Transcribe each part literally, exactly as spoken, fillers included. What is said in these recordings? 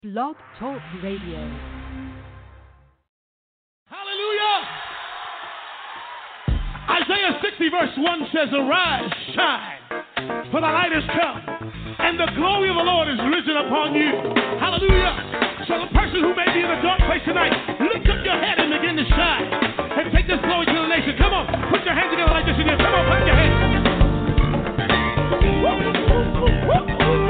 Blog Talk Radio. Hallelujah! Isaiah sixty verse one says, "Arise, shine, for the light has come, and the glory of the Lord is risen upon you." Hallelujah! So the person who may be in a dark place tonight, lift up your head and begin to shine, and take this glory to the nation. Come on, put your hands together like this in here. Come on, clap your hands. Woo, woo, woo, woo.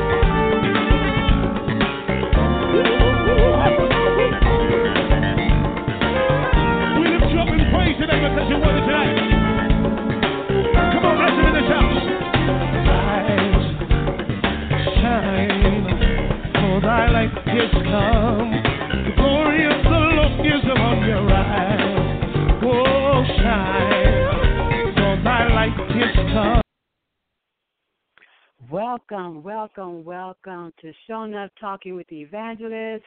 We lift you up in praise today because you're worthy tonight. Come on, bless him in this house. Rise, shine, for thy light is come. The glory of the Lord is upon your eyes. Oh, shine, for thy light is come. Welcome, welcome, welcome to Showing Up Talking with the Evangelist.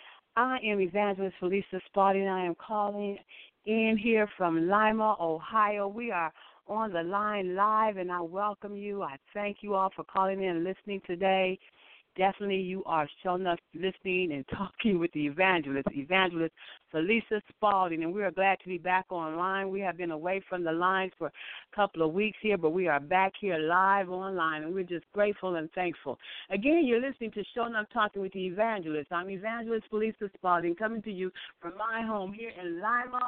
I am Evangelist Felicia Spalding. I am calling in here from Lima, Ohio. We are on the line live, and I welcome you. I thank you all for calling in and listening today. Definitely you are showing up, listening, and talking with the evangelist, Evangelist Felicia Spalding, and we are glad to be back online. We have been away from the lines for a couple of weeks here, but we are back here live online, and we're just grateful and thankful. Again, you're listening to Showing Up Talking with the Evangelist. I'm Evangelist Felicia Spalding, coming to you from my home here in Lima,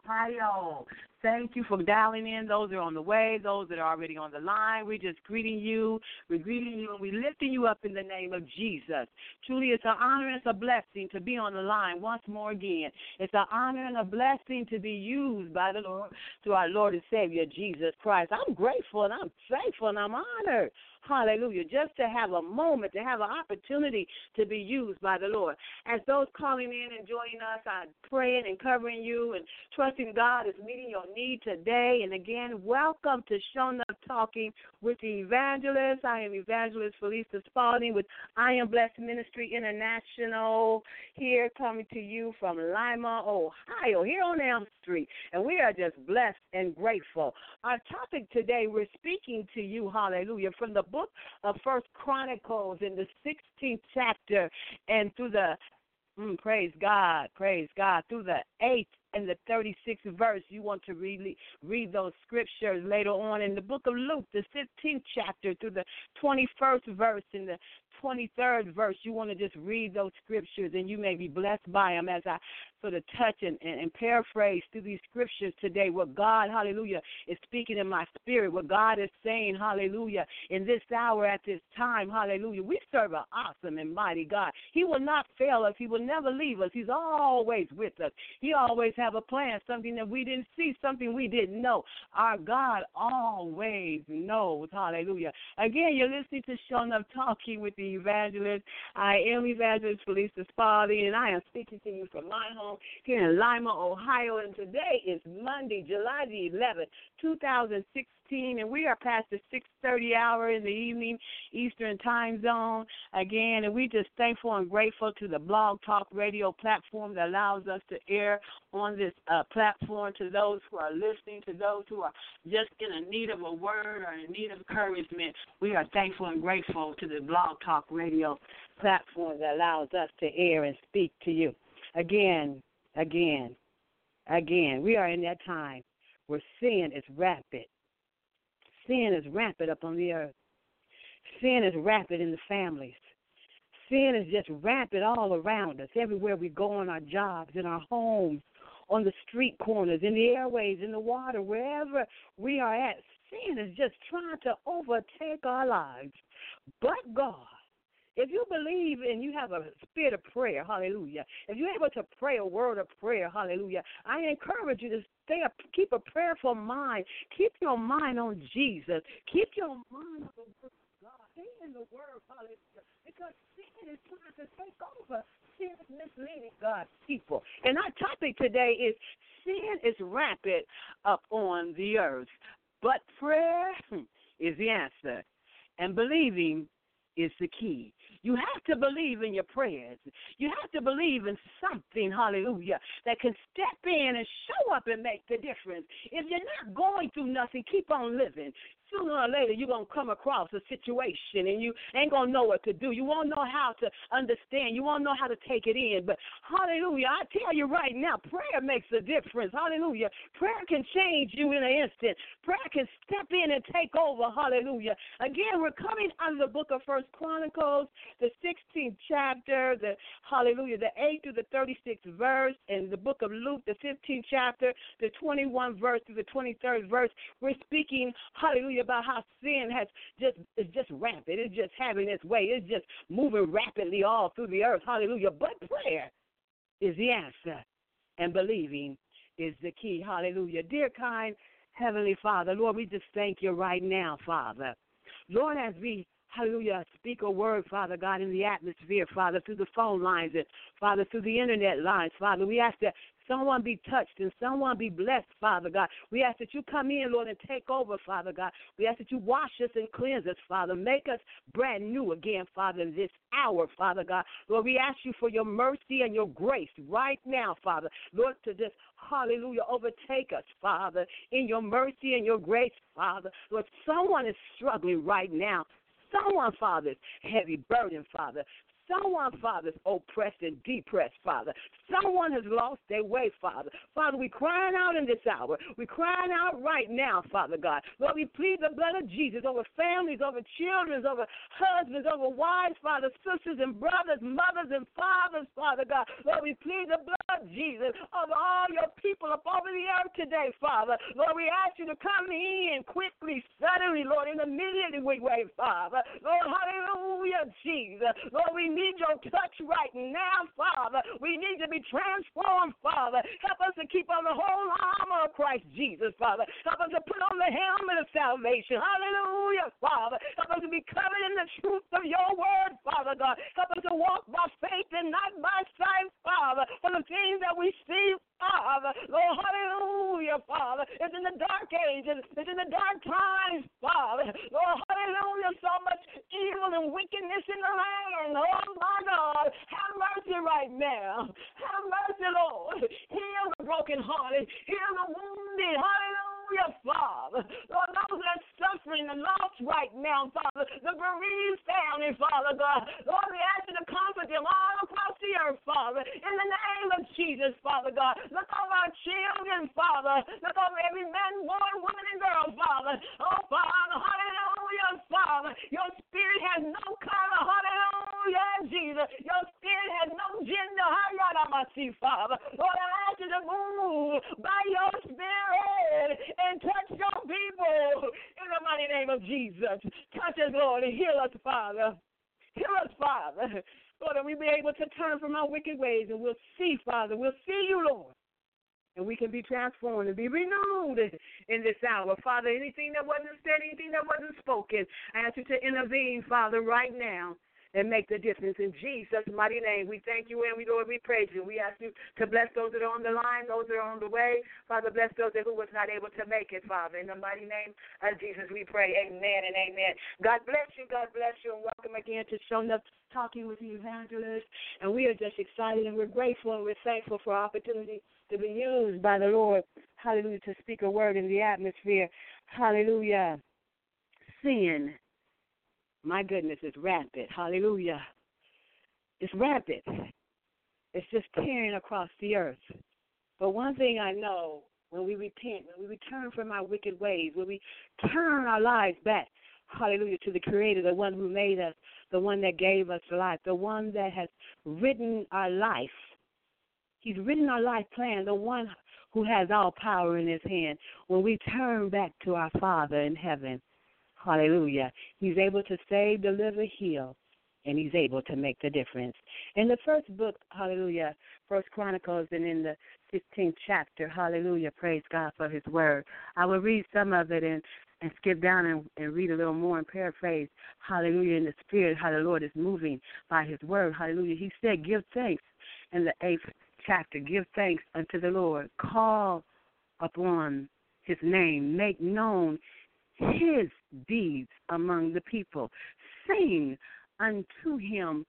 Ohio. Thank you for dialing in. Those that are on the way, those that are already on the line, we're just greeting you. We're greeting you, and we're lifting you up in the name of Jesus. Truly, it's an honor and it's a blessing to be on the line once more again. It's an honor and a blessing to be used by the Lord, to our Lord and Savior, Jesus Christ. I'm grateful and I'm thankful and I'm honored. Hallelujah. Just to have a moment, to have an opportunity to be used by the Lord. As those calling in and joining us, I'm praying and covering you and trusting God is meeting your need today. And again, welcome to Showing Up Talking with the Evangelist. I am Evangelist Felicia Spalding with I Am Blessed Ministry International, here coming to you from Lima, Ohio, here on Elm Street. And we are just blessed and grateful. Our topic today, we're speaking to you, hallelujah, from the book of First Chronicles in the sixteenth chapter and through the, mm, praise God, praise God, through the eighth and the thirty-sixth verse. You want to read, read those scriptures later on in the book of Luke, the fifteenth chapter, through the twenty-first verse and the twenty-third verse. You want to just read those scriptures, and you may be blessed by them as I sort of touch and, and, and paraphrase through these scriptures today what God, hallelujah, is speaking in my spirit, what God is saying, hallelujah, in this hour at this time, hallelujah. We serve an awesome and mighty God. He will not fail us. He will never leave us. He's always with us. He always have a plan, something that we didn't see, something we didn't know. Our God always knows, hallelujah. Again, you're listening to Showing Up Talking with the Evangelist. I am Evangelist Felicia Spalding, and I am speaking to you from my home here in Lima, Ohio, and today is Monday, July the eleventh, two thousand sixteen, and we are past the six thirty hour in the evening Eastern time zone again, and we just thankful and grateful to the Blog Talk Radio platform that allows us to air on this uh, platform, to those who are listening, to those who are just in a need of a word or in need of encouragement. We are thankful and grateful to the Blog Talk Radio platform that allows us to air and speak to you. Again, again, again, we are in that time where sin is rapid. Sin is rampant upon the earth. Sin is rampant in the families. Sin is just rampant all around us, everywhere we go, on our jobs, in our homes, on the street corners, in the airways, in the water, wherever we are at. Sin is just trying to overtake our lives. But God, if you believe and you have a spirit of prayer, hallelujah, if you're able to pray a word of prayer, hallelujah, I encourage you to stay up, keep a prayerful mind. Keep your mind on Jesus. Keep your mind on the word of God. Stay in the word, hallelujah, because sin is trying to take over. Sin is misleading God's people. And our topic today is sin is rampant up on the earth, but prayer is the answer, and believing is the key. You have to believe in your prayers. You have to believe in something, hallelujah, that can step in and show up and make the difference. If you're not going through nothing, keep on living. sooner or later you're going to come across a situation and you ain't going to know what to do. You won't know how to understand. You won't know how to take it in. But hallelujah, I tell you right now, prayer makes a difference. Hallelujah. Prayer can change you in an instant. Prayer can step in and take over. Hallelujah. Again, we're coming out of the book of First Chronicles, the sixteenth chapter, the hallelujah, the eighth through the thirty-sixth verse, and the book of Luke, the fifteenth chapter, the twenty-first verse through the twenty-third verse. We're speaking, hallelujah, about how sin has just is just rampant. It's just having its way. It's just moving rapidly all through the earth. Hallelujah. But prayer is the answer, and believing is the key. Hallelujah. Dear kind Heavenly Father, Lord, we just thank you right now, Father. Lord, as we hallelujah, speak a word, Father God, in the atmosphere, Father, through the phone lines and, Father, through the internet lines, Father. We ask that someone be touched and someone be blessed, Father God. We ask that you come in, Lord, and take over, Father God. We ask that you wash us and cleanse us, Father. Make us brand new again, Father, this hour, Father God. Lord, we ask you for your mercy and your grace right now, Father. Lord, to just, hallelujah, overtake us, Father, in your mercy and your grace, Father. Lord, someone is struggling right now. Someone, Father, is heavy burden, Father. Someone, Father, is oppressed and depressed, Father. Someone has lost their way, Father. Father, we crying out in this hour. We crying out right now, Father God. Lord, we plead the blood of Jesus over families, over children, over husbands, over wives, Father, sisters and brothers, mothers and fathers, Father God. Lord, we plead the blood of Jesus over all your people up over the earth today, Father. Lord, we ask you to come in quickly, suddenly, Lord, in a immediate way, Father. Lord, hallelujah, Jesus. Lord, we need your touch right now, Father. We need to be transformed, Father. Help us to keep on the whole armor of Christ Jesus, Father. Help us to put on the helmet of salvation. Hallelujah, Father. Help us to be covered in the truth of your word, Father God. Help us to walk by faith and not by sight, Father, for the things that we see, Father. Lord, hallelujah, Father. It's in the dark ages. It's in the dark times, Father. Lord, hallelujah, so much evil and wickedness in the land. Oh, my God. Have mercy right now. Have mercy, Lord. Heal the brokenhearted. Heal the wounded. Hallelujah, Father. Lord, those that are suffering and lost right now, Father. The bereaved family, Father God. Lord, we ask you to comfort them all across the earth, Father. In the name of Jesus, Father God. Look over our children, Father. Look over every man, boy, woman, and girl, Father. Oh, Father, hallelujah, Father. Your spirit has no color, hallelujah, Jesus. Your spirit has no gender, hallelujah, Father. Lord, I ask you to move by your spirit and touch your people in the mighty name of Jesus. Touch us, Lord, and heal us, Father. Heal us, Father. Lord, and we be able to turn from our wicked ways, and we'll see, Father. We'll see you, Lord. And we can be transformed and be renewed in this hour. Father, anything that wasn't said, anything that wasn't spoken, I ask you to intervene, Father, right now and make the difference. In Jesus' mighty name, we thank you and we, Lord, we praise you. We ask you to bless those that are on the line, those that are on the way. Father, bless those that who was not able to make it, Father. In the mighty name of Jesus, we pray. Amen and amen. God bless you. God bless you. And welcome again to Showing Up Talking with the Evangelist. And we are just excited and we're grateful and we're thankful for our opportunity to be used by the Lord, hallelujah, to speak a word in the atmosphere. Hallelujah. Sin, my goodness, is rampant. Hallelujah. It's rampant. It's just tearing across the earth. But one thing I know, when we repent, when we return from our wicked ways, when we turn our lives back, hallelujah, to the Creator, the one who made us, the one that gave us life, the one that has written our life. He's written our life plan, the one who has all power in his hand. When we turn back to our Father in heaven, hallelujah, he's able to save, deliver, heal, and he's able to make the difference. In the first book, hallelujah, First Chronicles, and in the fifteenth chapter, hallelujah, praise God for his word. I will read some of it and, and skip down and, and read a little more and paraphrase, hallelujah, in the spirit, how the Lord is moving by his word, hallelujah. He said, give thanks in the eighth chapter, give thanks unto the Lord, call upon his name, make known his deeds among the people, sing unto him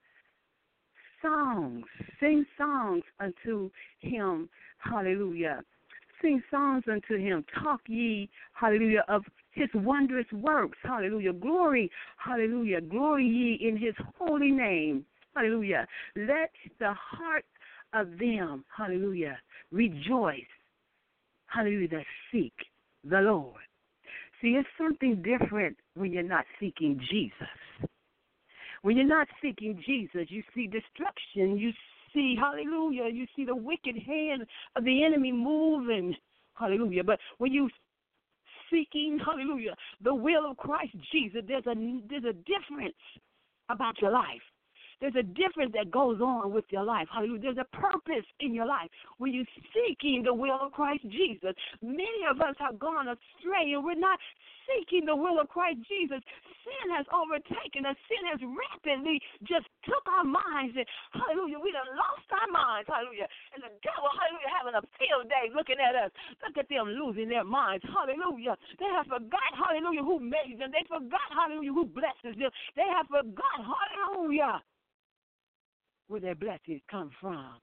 songs, sing songs unto him, hallelujah, sing songs unto him. Talk ye, hallelujah, of his wondrous works. Hallelujah. Glory, hallelujah. Glory ye in his holy name. Hallelujah. Let the heart of them, hallelujah, rejoice. Hallelujah, that seek the Lord. See, it's something different when you're not seeking Jesus. When you're not seeking Jesus, you see destruction. You see, hallelujah, you see the wicked hand of the enemy moving. Hallelujah. But when you seeking, hallelujah, the will of Christ Jesus, there's a there's a difference about your life. There's a difference that goes on with your life. Hallelujah. There's a purpose in your life when you're seeking the will of Christ Jesus. Many of us have gone astray, and we're not seeking the will of Christ Jesus. Sin has overtaken us. Sin has rapidly just took our minds, and hallelujah, we done lost our minds. Hallelujah. And the devil, hallelujah, having a field day looking at us. Look at them losing their minds. Hallelujah. They have forgot, hallelujah, who made them. They forgot, hallelujah, who blesses them. They have forgot, hallelujah, where their blessings come from.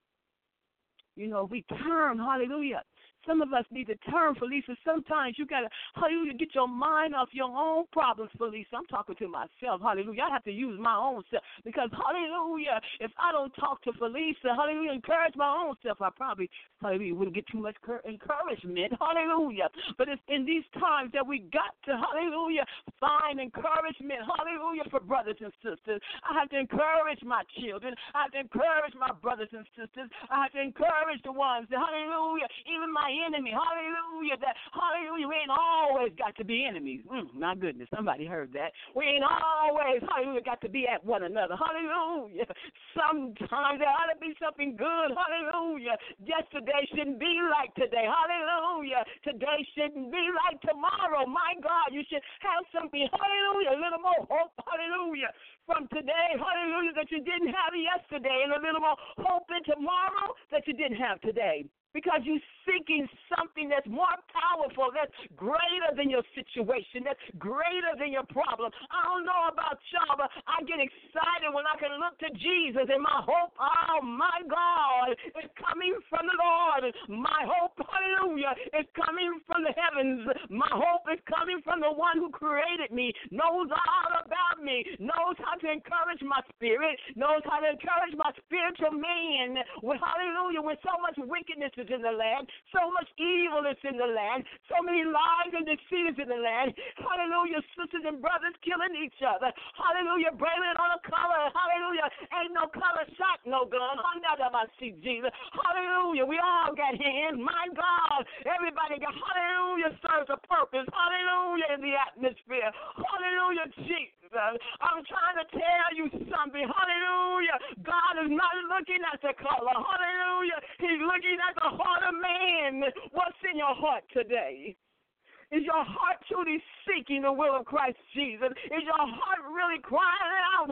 You know, we turn, hallelujah. Some of us need to turn, Felicia. Sometimes you got to, hallelujah, get your mind off your own problems, Felicia. I'm talking to myself, hallelujah. I have to use my own self because, hallelujah, if I don't talk to Felicia, hallelujah, encourage my own self, I probably, hallelujah, wouldn't get too much encouragement, hallelujah. But it's in these times that we got to, hallelujah, find encouragement, hallelujah, for brothers and sisters. I have to encourage my children. I have to encourage my brothers and sisters. I have to encourage the ones that, hallelujah, even my enemy, hallelujah, that, hallelujah, we ain't always got to be enemies. Mm, my goodness, somebody heard that. We ain't always, hallelujah, got to be at one another. Hallelujah. Sometimes there ought to be something good. Hallelujah. Yesterday shouldn't be like today. Hallelujah. Today shouldn't be like tomorrow. My God, you should have something, hallelujah, a little more hope, hallelujah, from today, hallelujah, that you didn't have yesterday, and a little more hope in tomorrow that you didn't have today. Because you're seeking something that's more powerful, that's greater than your situation, that's greater than your problem. I don't know about y'all, but I get excited when I can look to Jesus, and my hope, oh my God, is coming from the Lord. My hope, hallelujah, is coming from the heavens. My hope is coming from the one who created me, knows all about me, knows how to encourage my spirit, knows how to encourage my spiritual man. With, hallelujah, with so much wickedness is in the land, so much evil is in the land, so many lies and deceit is in the land. Hallelujah, sisters and brothers killing each other. Hallelujah, blaming it on a color. Hallelujah, ain't no color shot, no gun. I see Jesus. Hallelujah, we all got hands. My God, everybody got, hallelujah, serves a purpose. Hallelujah, in the atmosphere. Hallelujah, Jesus. I'm trying to tell you something. Hallelujah, God is not looking at the color. Hallelujah, he's looking at the heart of man. What's in your heart today? Is your heart truly seeking the will of Christ Jesus? Is your heart really crying out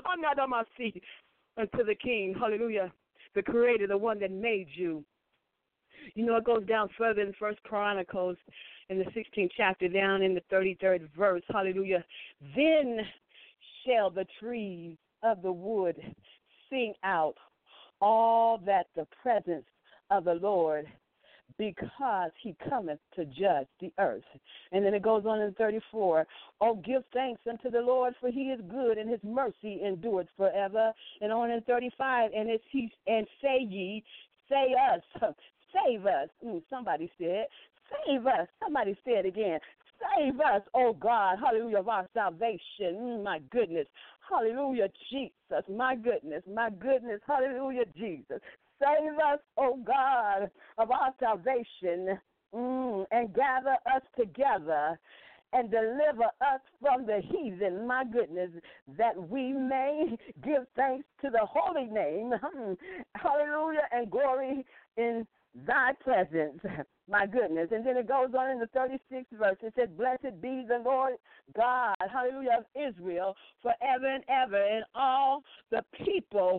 unto the King? Hallelujah, the Creator, the one that made you. You know, it goes down further in First Chronicles in the sixteenth chapter, down in the thirty-third verse. Hallelujah. Then shall the trees of the wood sing out all that the presence of the Lord, because he cometh to judge the earth. And then it goes on in thirty-four. Oh, give thanks unto the Lord, for he is good, and his mercy endureth forever. And on in thirty-five, and it's he and say ye, say us, save us. Ooh, somebody said, save us. Somebody said again, save us, oh God, hallelujah, of our salvation. Mm, my goodness, hallelujah, Jesus, my goodness, my goodness, hallelujah, Jesus. Save us, oh God, of our salvation, mm, and gather us together and deliver us from the heathen, my goodness, that we may give thanks to the holy name, hallelujah, and glory in thy presence, my goodness. And then it goes on in the thirty-sixth verse. It says, blessed be the Lord God, hallelujah, of Israel, forever and ever. And all the people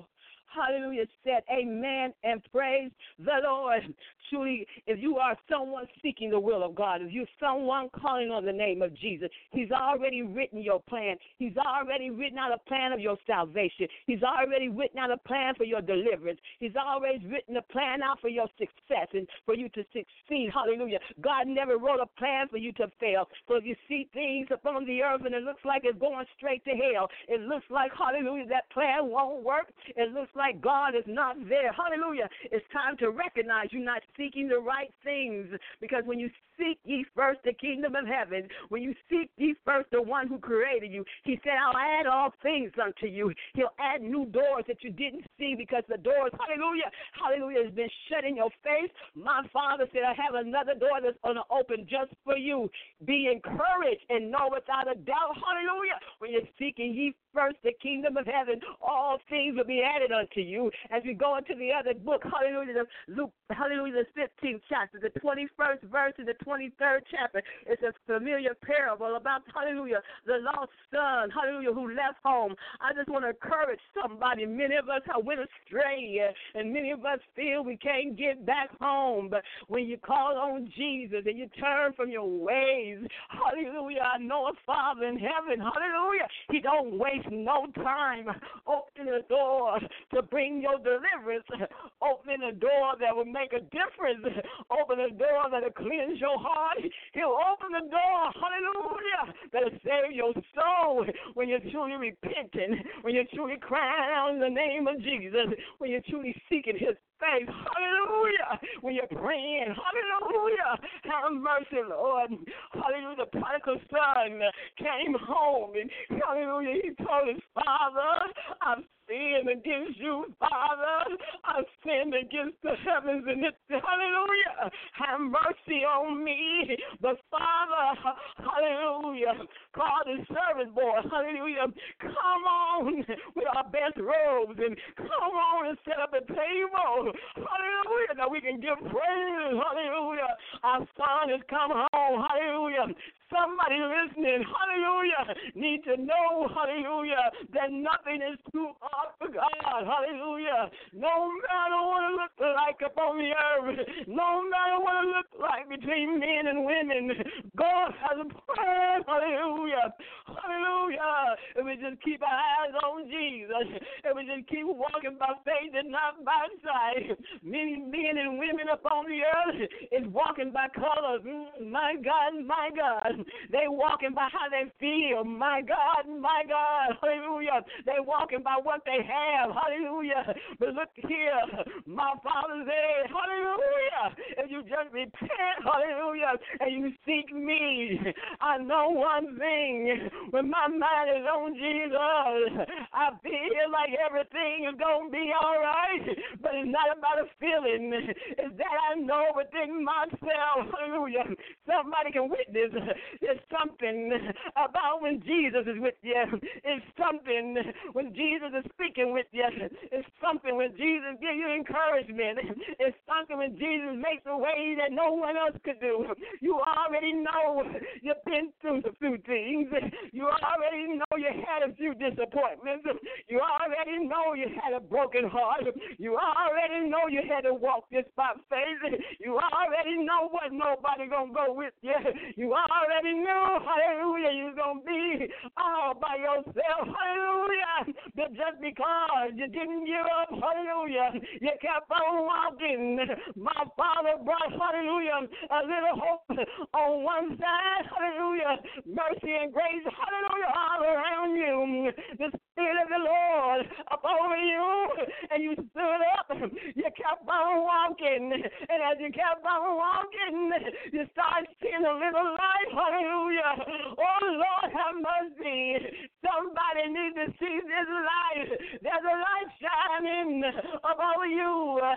hallelujah, said amen and praise the Lord. Truly, if you are someone seeking the will of God, if you're someone calling on the name of Jesus, he's already written your plan. He's already written out a plan of your salvation. He's already written out a plan for your deliverance. He's always written a plan out for your success and for you to succeed. Hallelujah. God never wrote a plan for you to fail. So if you see things upon the earth and it looks like it's going straight to hell, it looks like, hallelujah, that plan won't work. It looks like God is not there. Hallelujah. It's time to recognize you're not seeking the right things, because when you seek ye first the kingdom of heaven, when you seek ye first the one who created you, he said, I'll add all things unto you. He'll add new doors that you didn't see, because the doors, hallelujah, hallelujah, has been shut in your face. My Father said, I have another door that's going to open just for you. Be encouraged and know without a doubt, hallelujah, when you're seeking ye first the kingdom of heaven, all things will be added unto you. As we go into the other book, hallelujah, Luke, hallelujah, the fifteenth chapter, the twenty-first verse and the twenty-third chapter, it's a familiar parable about, hallelujah, the lost son, hallelujah, who left home. I just want to encourage somebody. Many of us have went astray, and many of us feel we can't get back home. But when you call on Jesus and you turn from your ways, hallelujah, I know a Father in heaven, hallelujah, he don't waste no time. Open the door to bring your deliverance. Open the door that will make a difference. Open the door that will cleanse your heart. He'll open the door, hallelujah, that will save your soul when you're truly repenting, when you're truly crying out in the name of Jesus, when you're truly seeking his face, hallelujah, when you're praying, hallelujah, have mercy, Lord, hallelujah. The prodigal son came home and, hallelujah, he told his father, I've sinned against you, Father, I've sinned against the heavens, and it's, hallelujah, have mercy on me. The Father, hallelujah, called his servant boy, hallelujah, come on with our best robes and come on and set up a table, hallelujah, that we can give praise, hallelujah. Our son has come home, hallelujah. Somebody listening, hallelujah, need to know, hallelujah, that nothing is too hard for God, hallelujah. No matter what it looks like upon the earth, no matter what it looks like between men and women, God has a plan, hallelujah, hallelujah. If we just keep our eyes on Jesus, if we just keep walking by faith and not by sight, many men and women upon the earth is walking by colors, mm, my God, my God. They walking by how they feel. My God, my God, hallelujah. They walking by what they have, hallelujah. But look here, my Father said, hallelujah. If you just repent, hallelujah, and you seek me, I know one thing. When my mind is on Jesus, I feel like everything is going to be all right. But it's not about a feeling. It's that I know within myself, hallelujah. Somebody can witness. There's something about when Jesus is with you. It's something when Jesus is speaking with you. It's something when Jesus gives you encouragement. It's something when Jesus makes a way that no one else could do. You already know you've been through a few things. You already know you had a few disappointments. You already know you had a broken heart. You already know you had to walk this by faith. You already know what nobody gonna go with you. You already know, hallelujah, you're going to be all by yourself, hallelujah. But just because you didn't give up, hallelujah, you kept on walking. My Father brought, hallelujah, a little hope on one side, hallelujah, mercy and grace, hallelujah, all around you. The Spirit of the Lord up over you, and you stood up. You kept on walking, and as you kept on walking, you started seeing a little light, hallelujah. Oh, Lord, have mercy. Somebody needs to see this light. There's a light shining above you.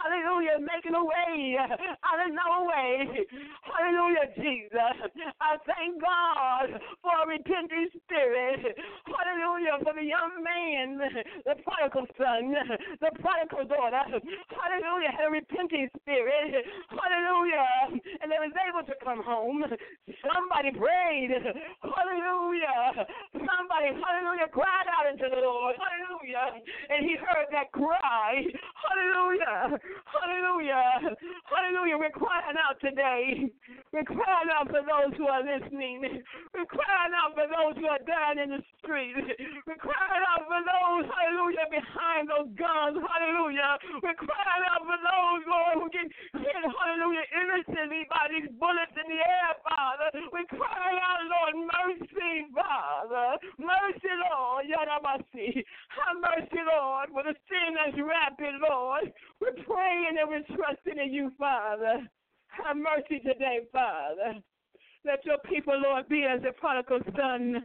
hallelujah, making a way out of no way. Hallelujah, Jesus. I thank God for a repenting spirit. Hallelujah, for the young man, the prodigal son, the prodigal daughter. Hallelujah, had a repenting spirit. Hallelujah, and they was able to come home. Somebody prayed. Hallelujah. Somebody, hallelujah, cried out into the Lord. Hallelujah. And he heard that cry. Hallelujah. Hallelujah. Hallelujah. We're crying out today. We're crying out for those who are listening. We're crying out for those who are dying in the street. We're crying out for those, hallelujah, behind those guns. Hallelujah. We're crying out for those, Lord, who get hit, hallelujah, innocently by these bullets in the air, Father. We're crying out, Lord, mercy, Father. Mercy, Lord. Yadabasi. Have mercy, Lord, for the sin that's rapid, Lord. We're praying and we're trusting in you, Father. Have mercy today, Father. Let your people, Lord, be as the prodigal son.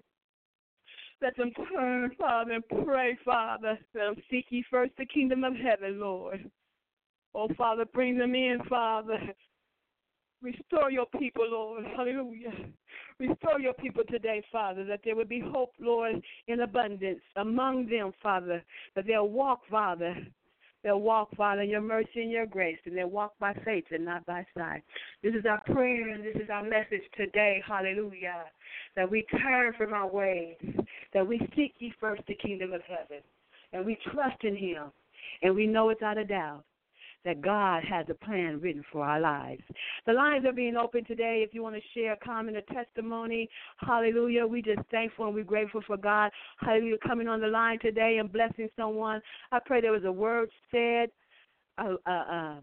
Let them turn, Father, and pray, Father. Let them seek ye first the kingdom of heaven, Lord. Oh, Father, bring them in, Father. Restore your people, Lord. Hallelujah. Restore your people today, Father, that there would be hope, Lord, in abundance among them, Father, that they'll walk, Father. They'll walk, Father, in your mercy and your grace, and they'll walk by faith and not by sight. This is our prayer, and this is our message today, hallelujah, that we turn from our ways, that we seek ye first the kingdom of heaven, and we trust in him, and we know without a doubt that God has a plan written for our lives. The lines are being opened today. If you want to share a comment or testimony, hallelujah, we just thankful and we're grateful for God, hallelujah, coming on the line today and blessing someone. I pray there was a word said, a, a, a,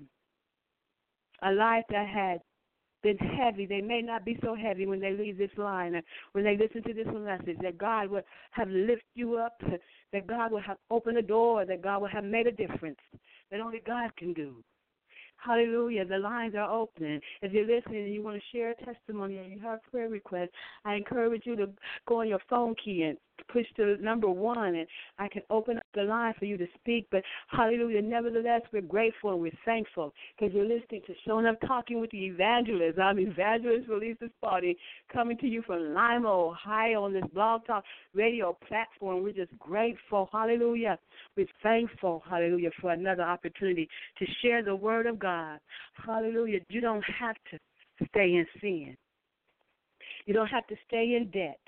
a life that had been heavy. They may not be so heavy when they leave this line, or when they listen to this message, that God would have lifted you up, that God would have opened a door, that God would have made a difference that only God can do. Hallelujah. The lines are open. If you're listening and you want to share a testimony or you have a prayer request, I encourage you to go on your phone key and push the number one, and I can open up the line for you to speak. But, hallelujah, nevertheless, we're grateful and we're thankful because you're listening to Showing Up Talking with the Evangelist. I'm Evangelist Felicia Spalding, coming to you from Lima, Ohio, on this Blog Talk radio platform. We're just grateful, hallelujah. We're thankful, hallelujah, for another opportunity to share the word of God. Hallelujah. You don't have to stay in sin. You don't have to stay in debt.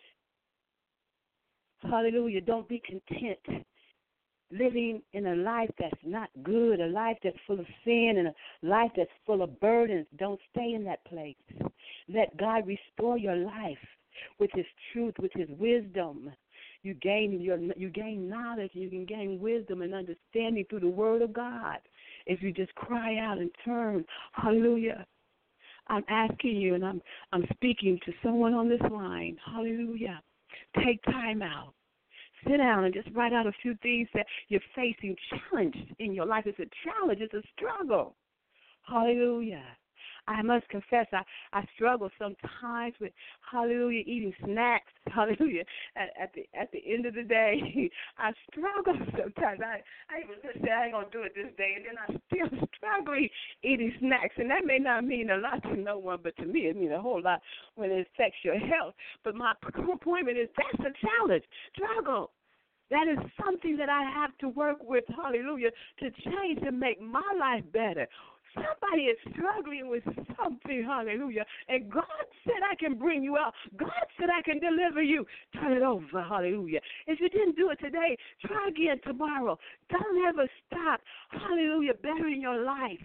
Hallelujah. Don't be content living in a life that's not good, a life that's full of sin, and a life that's full of burdens. Don't stay in that place. Let God restore your life with his truth, with his wisdom. You gain your you gain knowledge, you can gain wisdom and understanding through the word of God if you just cry out and turn. Hallelujah. I'm asking you, and I'm I'm speaking to someone on this line. Hallelujah. Take time out. Sit down and just write out a few things that you're facing challenge in your life. It's a challenge. It's a struggle. Hallelujah. I must confess, I, I struggle sometimes with, hallelujah, eating snacks, hallelujah. At, at the at the end of the day, I struggle sometimes. I, I even just say I ain't going to do it this day, and then I still struggle eating snacks. And that may not mean a lot to no one, but to me it means a whole lot when it affects your health. But my point is that's a challenge, struggle. That is something that I have to work with, hallelujah, to change, to make my life better. Somebody is struggling with something, hallelujah, and God said I can bring you out. God said I can deliver you. Turn it over, hallelujah. If you didn't do it today, try again tomorrow. Don't ever stop, hallelujah, bettering your life.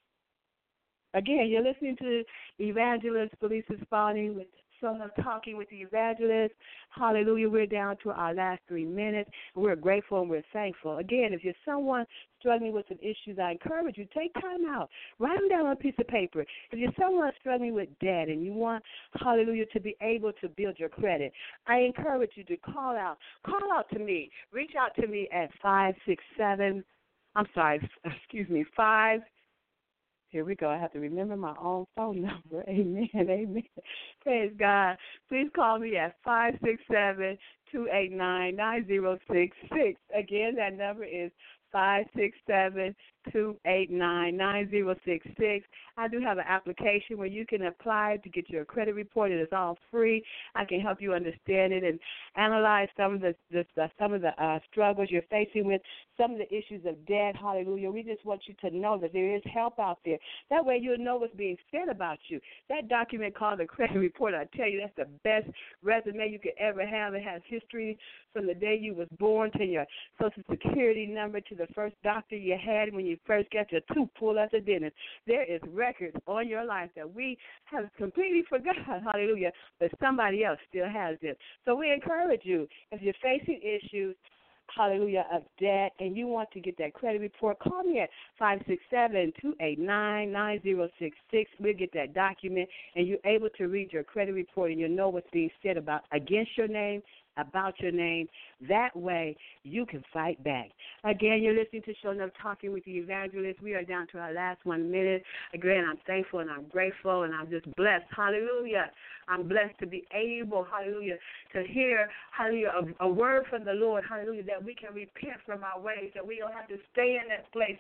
Again, you're listening to Evangelist Felicia Spalding with Showing Up Talking with the Evangelist. Hallelujah. We're down to our last three minutes. We're grateful and we're thankful. Again, if you're someone struggling with some issues, I encourage you, take time out. Write them down on a piece of paper. If you're someone struggling with debt and you want, hallelujah, to be able to build your credit, I encourage you to call out. Call out to me. Reach out to me at five six seven, I'm sorry, excuse me, five Here we go. I have to remember my own phone number. Amen. Amen. Praise God. Please call me at five six seven, two eight nine, nine zero six six. Again, that number is five six seven, two eight nine, nine zero six six. I do have an application where you can apply to get your credit report. It is all free. I can help you understand it and analyze some of the, the, the some of the uh, struggles you're facing with, some of the issues of debt. Hallelujah. We just want you to know that there is help out there. That way you'll know what's being said about you. That document called the credit report, I tell you, that's the best resume you could ever have. It has history from the day you was born to your Social Security number to the first doctor you had when you first got your tooth pulled at the dentist. There is records on your life that we have completely forgotten, hallelujah, but somebody else still has it. So we encourage you, if you're facing issues, hallelujah, of debt, and you want to get that credit report, call me at five six seven, two eight nine, nine zero six six. We'll get that document, and you're able to read your credit report, and you'll know what's being said about against your name, about your name. That way, you can fight back. Again, you're listening to Show Enough Talking with the Evangelist. We are down to our last one minute. Again, I'm thankful and I'm grateful and I'm just blessed. Hallelujah. I'm blessed to be able, hallelujah, to hear, hallelujah, a, a word from the Lord, hallelujah, that we can repent from our ways, that we don't have to stay in that place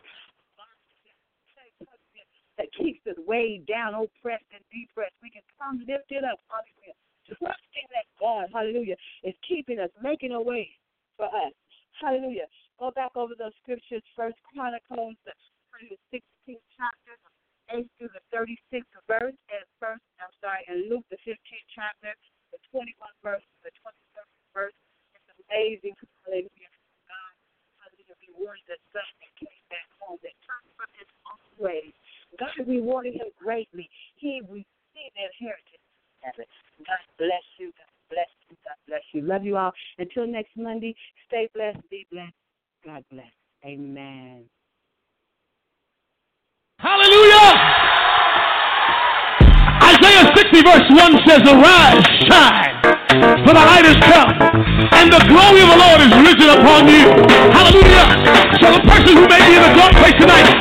that keeps us weighed down, oppressed and depressed. We can come lift it up, hallelujah. Trusting that God, hallelujah, is keeping us, making a way for us. Hallelujah. Go back over those scriptures, First Chronicles, the sixteenth chapter, eighth through the thirty-sixth verse, and first, I'm sorry, and Luke, the fifteenth chapter, the twenty-first verse, the twenty-third verse. It's amazing, hallelujah, God, hallelujah, rewarded the son that came back home, that turned from his own ways. God rewarded him greatly. He received the inheritance. God bless you. God bless you. God bless you. Love you all. Until next Monday, stay blessed, be blessed. God bless. Amen. Hallelujah. Isaiah sixty verse one says, arise, shine, for the light has come, and the glory of the Lord is risen upon you. Hallelujah. So the person who may be in a dark place tonight,